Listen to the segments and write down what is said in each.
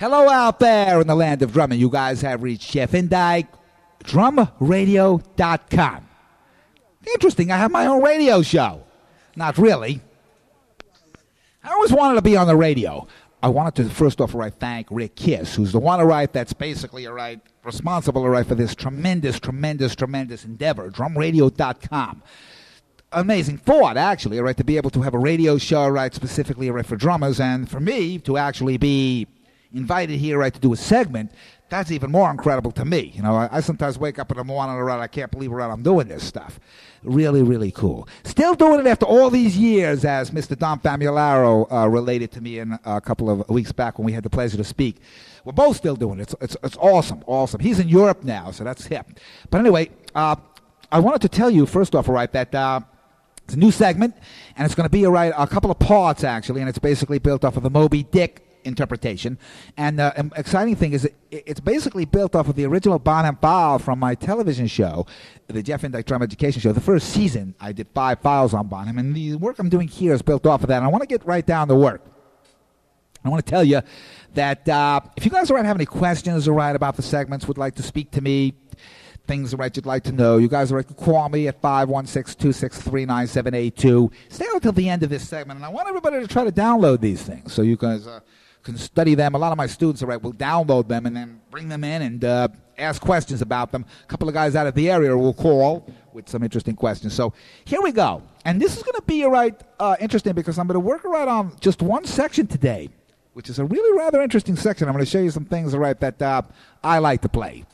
Hello out there in the land of drumming. You guys have reached Jeff Indike, drumradio.com. Interesting, I have my own radio show. Not really. I always wanted to be on the radio. I wanted to first off thank Rick Kiss, who's the one that's basically responsible for this tremendous endeavor, drumradio.com. Amazing thought, actually, to be able to have a radio show, specifically for drummers, and for me to actually be invited here, to do a segment. That's even more incredible to me. I sometimes wake up in the morning, I can't believe I'm doing this stuff. Really, really cool. Still doing it after all these years, as Mr. Don Famularo related to me in a couple of weeks back when we had the pleasure to speak. We're both still doing it. It's awesome. He's in Europe now, so that's hip. But anyway, I wanted to tell you, first off, that it's a new segment, and it's going to be a couple of parts, actually, and it's basically built off of the Moby Dick interpretation. And the exciting thing is it's basically built off of the original Bonham file from my television show, the Jeff Indike Drum Education Show. The first season, I did 5 files on Bonham, and the work I'm doing here is built off of that. And I want to get right down to work. I want to tell you that if you guys have any questions about the segments, would like to speak to me, things you'd like to know, you guys can call me at 516-263-9782. Stay until the end of this segment, and I want everybody to try to download these things so you guys can study them. A lot of my students will download them and then bring them in and ask questions about them. A couple of guys out of the area will call with some interesting questions. So here we go. And this is going to be interesting because I'm going to work on just one section today, which is a really rather interesting section. I'm going to show you some things that I like to play.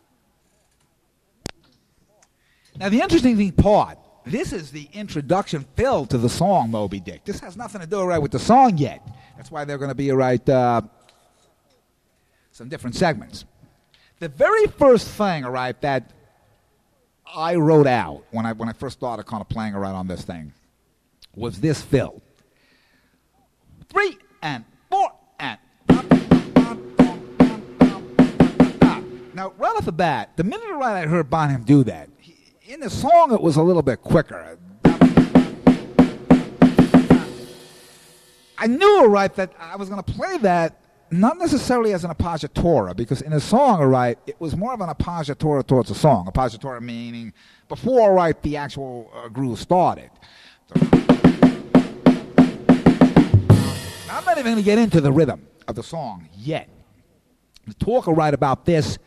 Now, the interesting part, this is the introduction fill to the song Moby Dick. This has nothing to do with the song yet. That's why they're going to be some different segments. The very first thing that I wrote out when I first started kind of playing around on this thing was this fill. 3 and 4 and. Now, right off the bat, the minute I heard Bonham do that, in the song it was a little bit quicker. I knew, that I was going to play that not necessarily as an appoggiatura, because in the song, it was more of an appoggiatura towards the song. Appoggiatura meaning before, the actual groove started. So, I'm not even going to get into the rhythm of the song yet. The talk about this.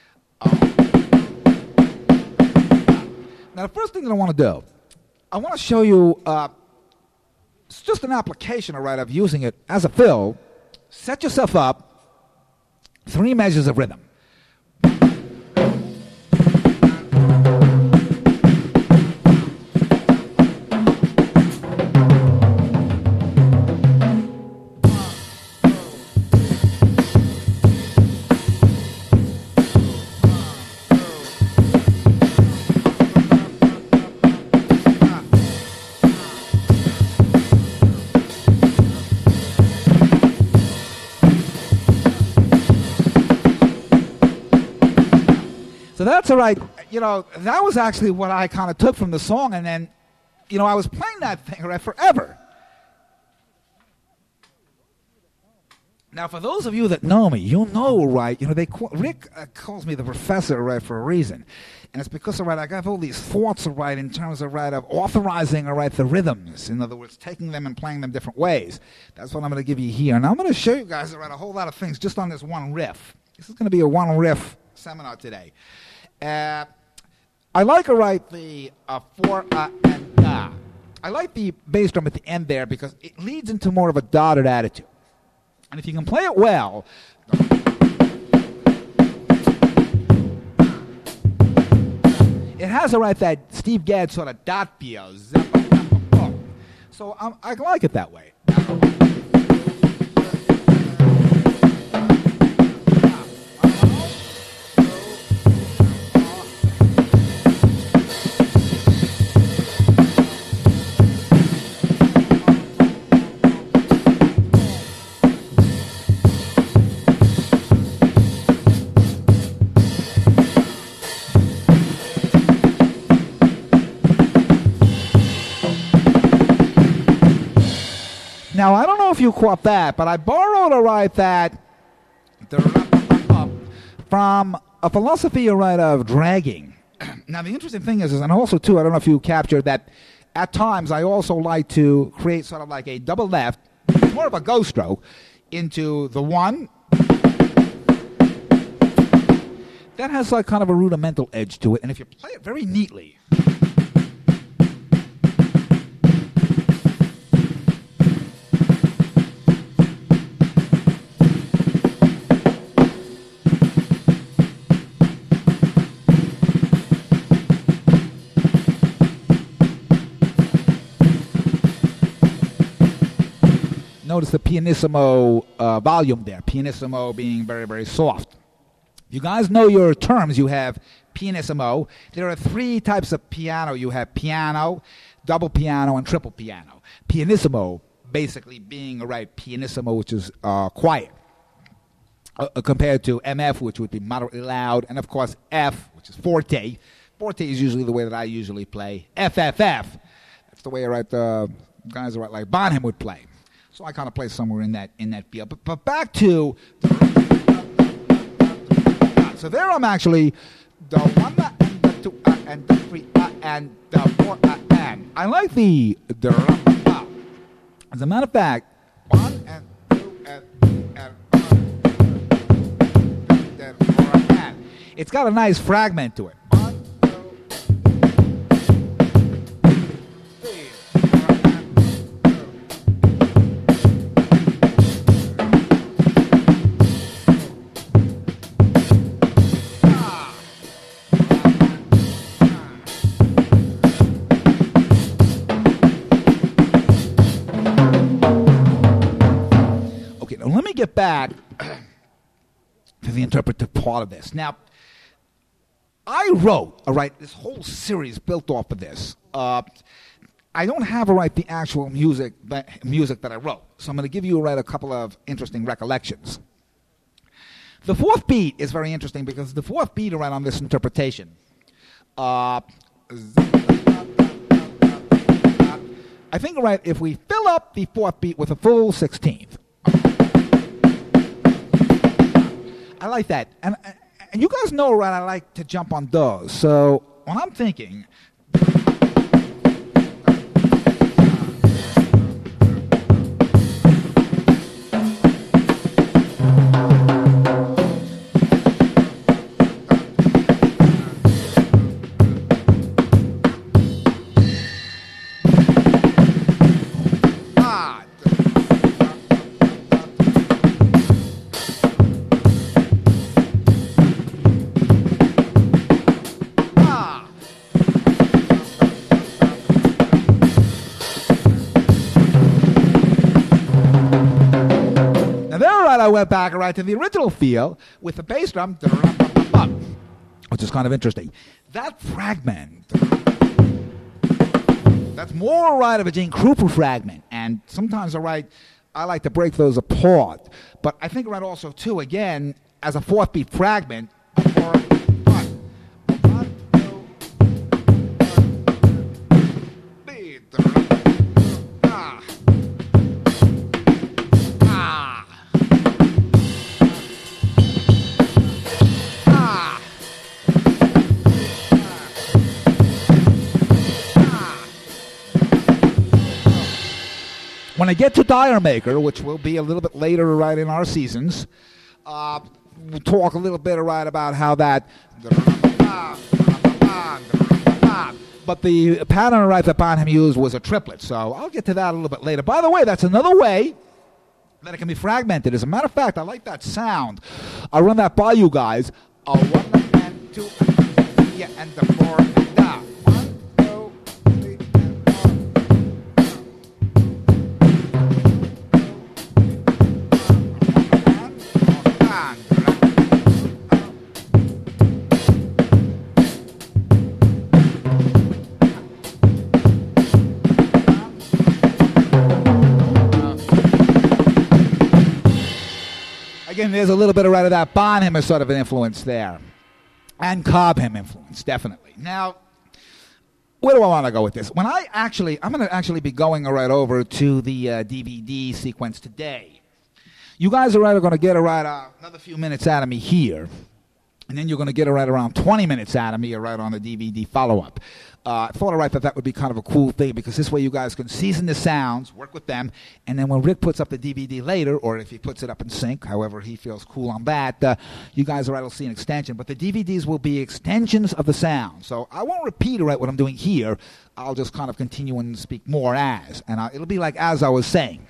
Now, the first thing that I want to do, I want to show you. It's just an application, of using it as a fill. Set yourself up 3 measures of rhythm. So that's all right. That was actually what I kind of took from the song, and then, I was playing that thing forever. Now, for those of you that know me, you'll know, Rick calls me the professor, for a reason. And it's because, I have all these thoughts, in terms of, of authorizing, the rhythms. In other words, taking them and playing them different ways. That's what I'm going to give you here. And I'm going to show you guys, a whole lot of things just on this one riff. This is going to be a one riff seminar today. I like the 4 and da. I like the bass drum at the end there because it leads into more of a dotted attitude. And if you can play it well, it has that Steve Gadd sort of dot feel. So I like it that way. Now, I don't know if you caught that, but I borrowed that from a philosophy, right, of dragging. Now, the interesting thing is, and also, too, I don't know if you captured that, at times I also like to create sort of like a double left, more of a ghost stroke, into the one. That has like kind of a rudimental edge to it, and if you play it very neatly, notice the pianissimo volume there, pianissimo being very, very soft. You guys know your terms. You have pianissimo. There are three types of piano. You have piano, double piano, and triple piano. Pianissimo basically being, right, pianissimo, which is quiet, compared to MF, which would be moderately loud, and of course F, which is forte. Forte is usually the way that I usually play. FFF. That's the way, right, the guys right, like Bonham would play. So I kind of play somewhere in that field. But back to. So there I'm actually the 1 and the 2 and the 3 and the 4 and. I like the. As a matter of fact, 1 and 2 and 4 and. It's got a nice fragment to it. 1, 2, 3, 4. Let me get back to the interpretive part of this. Now, I wrote, all right, this whole series built off of this. I don't have, all right, the actual music that I wrote, so I'm going to give you, all right, a couple of interesting recollections. The fourth beat is very interesting because the fourth beat, all right, on this interpretation, I think, all right, if we fill up the fourth beat with a full 16th, I like that. And you guys know, right, I like to jump on those. So when I'm thinking. I went back right to the original feel with the bass drum, which is kind of interesting. That fragment, that's more right of a Gene Krupa fragment, and sometimes I like to break those apart. But I think right also too, again, as a fourth beat fragment, when I get to Dire Maker, which will be a little bit later right in our seasons, we'll talk a little bit right about how that. But the pattern right that Bonham used was a triplet, so I'll get to that a little bit later. By the way, that's another way that it can be fragmented. As a matter of fact, I like that sound. I'll run that by you guys. 1 and 2 and 3 and the 4 and the 1, 2, 3 and 4. Again, there's a little bit of right of that Bonham sort of an influence there. And Cobham influence, definitely. Now, where do I want to go with this? I'm going to actually be going right over to the DVD sequence today. You guys are going to get another few minutes out of me here. And then you're going to get right around 20 minutes out of me right on the DVD follow-up. I thought that would be kind of a cool thing because this way you guys can season the sounds, work with them, and then when Rick puts up the DVD later, or if he puts it up in sync, however he feels cool on that, you guys will see an extension. But the DVDs will be extensions of the sound. So I won't repeat what I'm doing here. I'll just kind of continue and speak more as. And it'll be like as I was saying.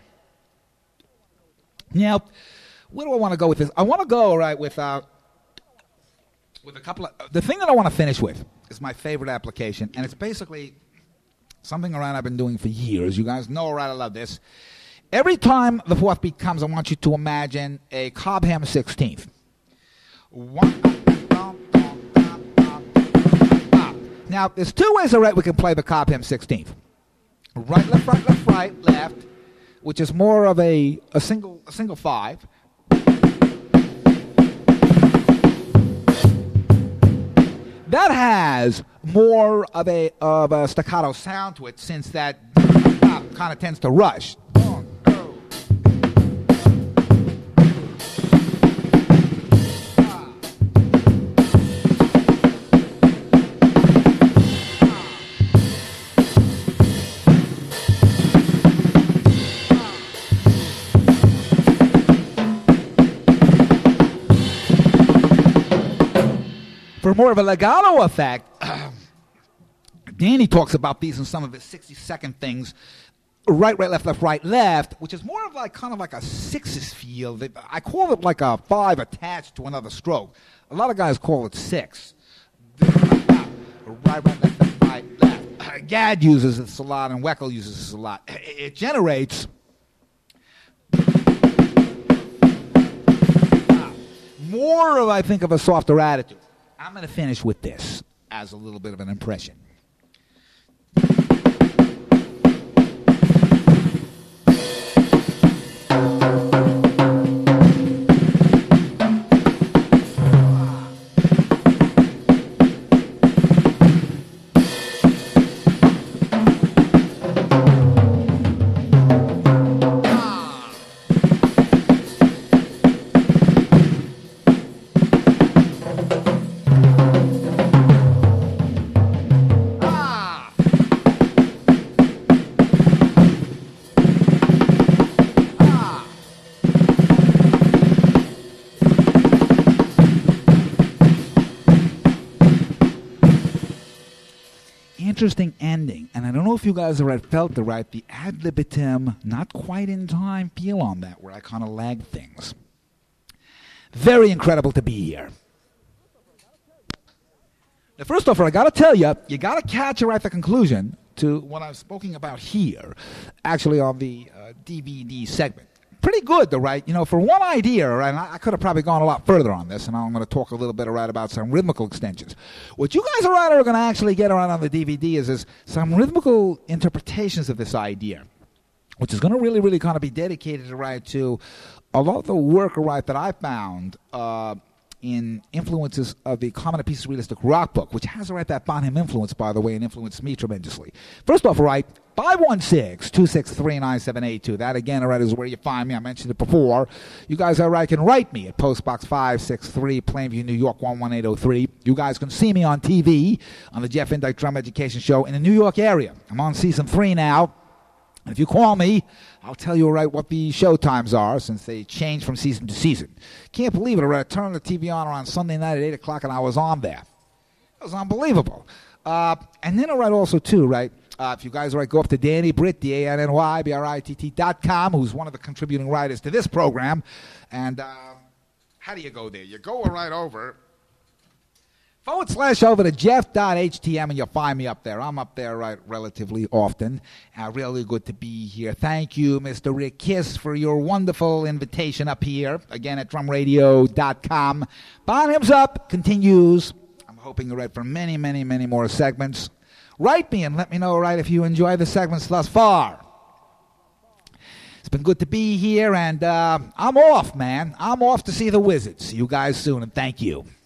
Now, where do I want to go with this? I want to go with a couple of... The thing that I want to finish with is my favorite application, and it's basically something I've been doing for years. You guys know, I love this. Every time the fourth beat comes, I want you to imagine a Cobham 16th. Now, there's two ways we can play the Cobham 16th. Right, left, right, left, which is more of a single five. That has more of a staccato sound to it, since that kind of tends to rush. For more of a legato effect, Danny talks about these in some of his 60-second things. Right, left, left, which is more of kind of like a sixes feel. I call it like a five attached to another stroke. A lot of guys call it six. Right, left. Gadd uses this a lot, and Weckl uses this a lot. It generates more of, I think, of a softer attitude. I'm going to finish with this as a little bit of an impression. Interesting ending, and I don't know if you guys have felt the ad libitum, not quite in time feel on that, where I kind of lag things. Very incredible to be here. Now, first off, I got to tell you, you got to catch the conclusion to what I'm speaking about here, actually on the DVD segment. Pretty good, though, right? For one idea, right, and I could have probably gone a lot further on this, and I'm going to talk a little bit about some rhythmical extensions. What you guys are going to actually get around on the DVD is some rhythmical interpretations of this idea, which is going to really, really kind of be dedicated to a lot of the work that I found in influences of the Common and Pieces Realistic Rock Book, which has that Bonham influence, by the way, and influenced me tremendously. First off, 516-263-9782. That, again, is where you find me. I mentioned it before. You guys can write me at Postbox 563, Plainview, New York, 11803. You guys can see me on TV on the Jeff Indike Drum Education Show in the New York area. I'm on season 3 now. And if you call me, I'll tell you what the show times are, since they change from season to season. Can't believe it. I turned the TV on Sunday night at 8 o'clock, and I was on there. It was unbelievable. And then also, too, if you guys go up to Danny Britt, DANNYBRITT.com, who's one of the contributing writers to this program. And how do you go there? You go right over /over to Jeff.htm, and you'll find me up there. I'm up there relatively often. Really good to be here. Thank you, Mr. Rick Kiss, for your wonderful invitation up here. Again, at drumradio.com. Bonham's Up continues. I'm hoping you're for many, many, many more segments. Write me and let me know if you enjoy the segments thus far. It's been good to be here, and I'm off, man. I'm off to see the Wizards. See you guys soon, and thank you.